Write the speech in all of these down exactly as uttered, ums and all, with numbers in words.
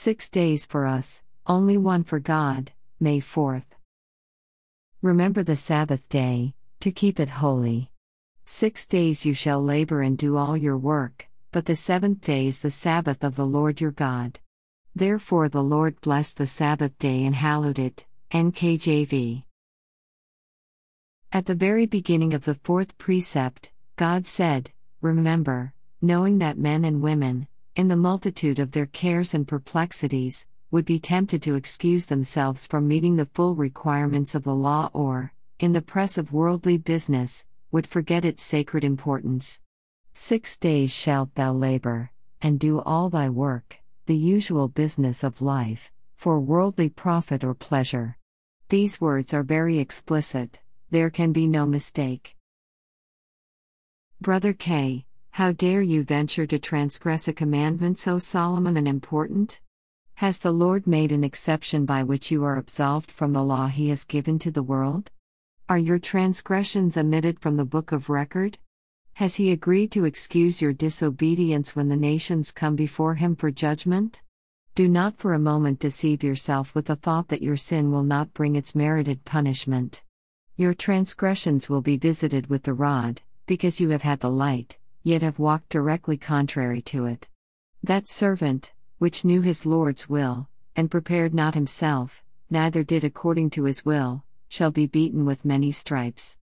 Six days for us, only one for God. May fourth. Remember the Sabbath day, to keep it holy. Six days you shall labor and do all your work, but the seventh day is the Sabbath of the Lord your God. Therefore the Lord blessed the Sabbath day and hallowed it. N K J V. At the very beginning of the fourth precept, God said, "Remember," knowing that men and women, in the multitude of their cares and perplexities, would be tempted to excuse themselves from meeting the full requirements of the law or, in the press of worldly business, would forget its sacred importance. Six days shalt thou labor, and do all thy work, the usual business of life, for worldly profit or pleasure. These words are very explicit, there can be no mistake. Brother K, how dare you venture to transgress a commandment so solemn and important? Has the Lord made an exception by which you are absolved from the law He has given to the world? Are your transgressions omitted from the book of record? Has He agreed to excuse your disobedience when the nations come before Him for judgment? Do not for a moment deceive yourself with the thought that your sin will not bring its merited punishment. Your transgressions will be visited with the rod, because you have had the light, yet have walked directly contrary to it. That servant, which knew his Lord's will, and prepared not himself, neither did according to his will, shall be beaten with many stripes.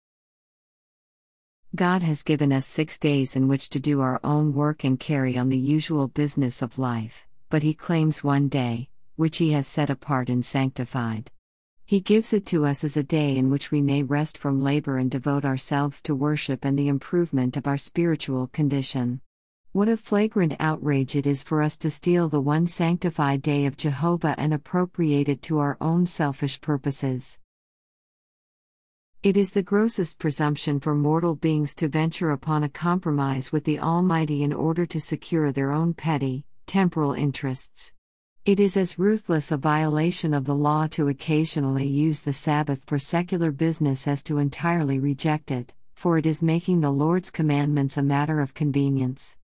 God has given us six days in which to do our own work and carry on the usual business of life, but He claims one day, which He has set apart and sanctified. He gives it to us as a day in which we may rest from labor and devote ourselves to worship and the improvement of our spiritual condition. What a flagrant outrage it is for us to steal the one sanctified day of Jehovah and appropriate it to our own selfish purposes. It is the grossest presumption for mortal beings to venture upon a compromise with the Almighty in order to secure their own petty, temporal interests. It is as ruthless a violation of the law to occasionally use the Sabbath for secular business as to entirely reject it, for it is making the Lord's commandments a matter of convenience.